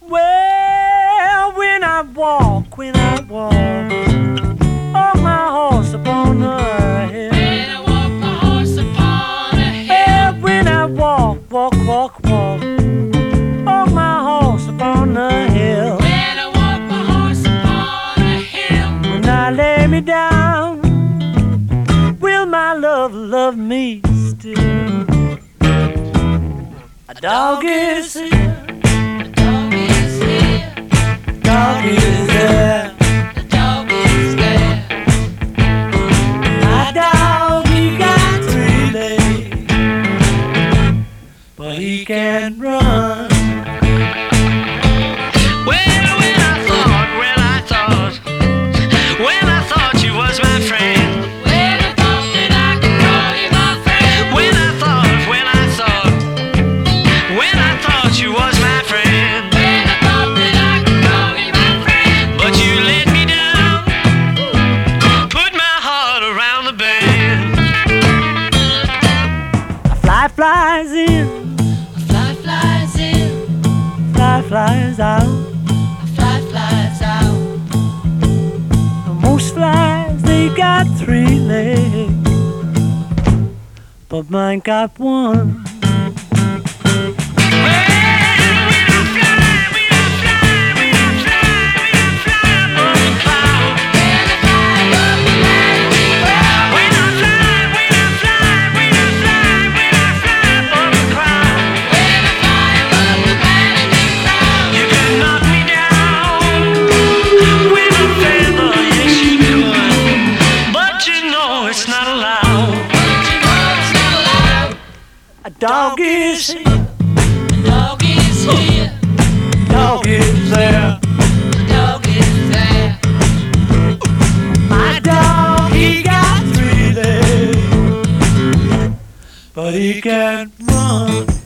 Well, when I walk on my horse upon the hill. When I walk my horse upon a hill. Well, when I walk on my horse upon the hill. When I walk my horse upon a hill. When I lay me down, will my love me still? A dog is here. Dog is here. Dog is there. The dog is there. My dog, he got 3 legs, but he can't run. When I thought you was my friend. When I thought that I could call you my friend. When I thought you was my friend. When I thought that I could call you my friend. But you let me down, put my heart around the bend. A fly flies in, A fly flies in. fly flies out. A fly flies out. Most flies, they got 3 legs, but mine got 1. It's not allowed. A dog is here, The dog is here. dog is there. The dog is there. My dog, he got 3 legs, but he can't run.